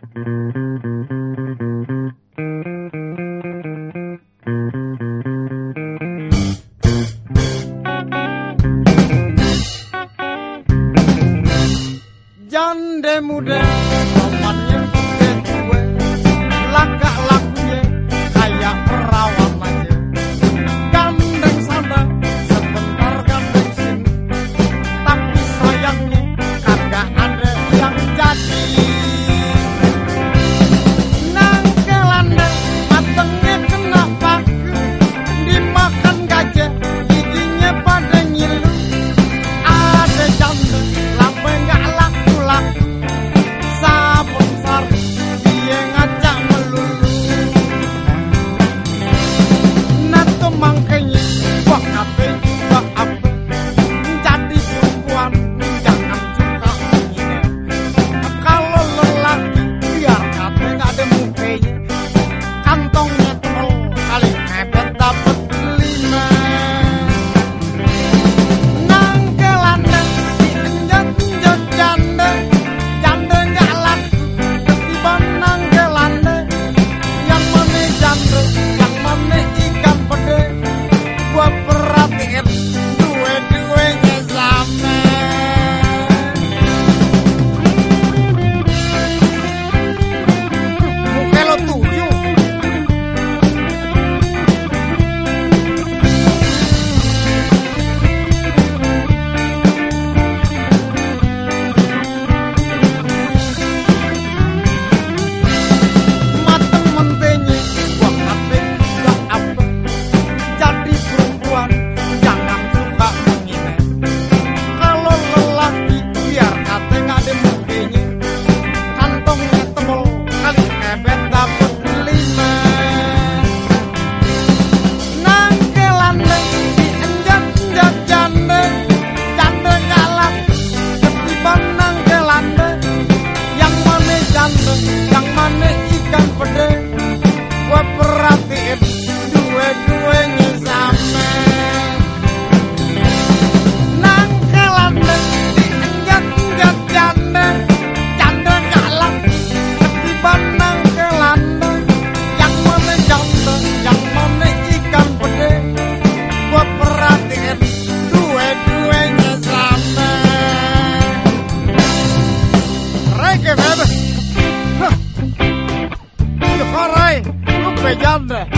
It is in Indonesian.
Jande muda, romannya udah tua, lagak lakunya kayak perawan aja. Gandeng sana, sebentar gandeng sini, tapi sayangnya kagak ada yang jadi. Nangkelanda, matengnya kena paku, dimakan gajah, giginya pada ngilu. Ada janda, lambe nggak laku-laku, sabun sari dia ngajak melulu. Nato mangkanya gua kate juga apa, jadi perempuan jangan suka menghina. Kalau lelaki biar kate nggak ada mukanya, kantongnya tebal kali mepet dapet 5. Nangkelanda diinjak-injak janda, janda nggak laku ketiban nangkelanda. Yang mana janda, yang mana ikan pede, gua perhatiin dua-duanya sama. Muka lo 7. Mata mentenya gua kate juga apa, jadi perempuan jangan suka menghina. Kalau lelaki biar kate nggak ada mukanya, kantongnya tebal kali mepet dapet 5. Nangkelanda diinjak-injak janda, janda nggak laku ketiban nangkelanda. Yang mana janda, yang mana ikan pede, gua perhatiin dua-duanya sama. Nangkelanda diinjak-injak janda, janda nggak laku ketiban nangkelanda. Yang mana janda, yang mana ikan pede, gua perhatiin dua-duanya sama. Reggae baby, Hah. Rai, lu bejanda.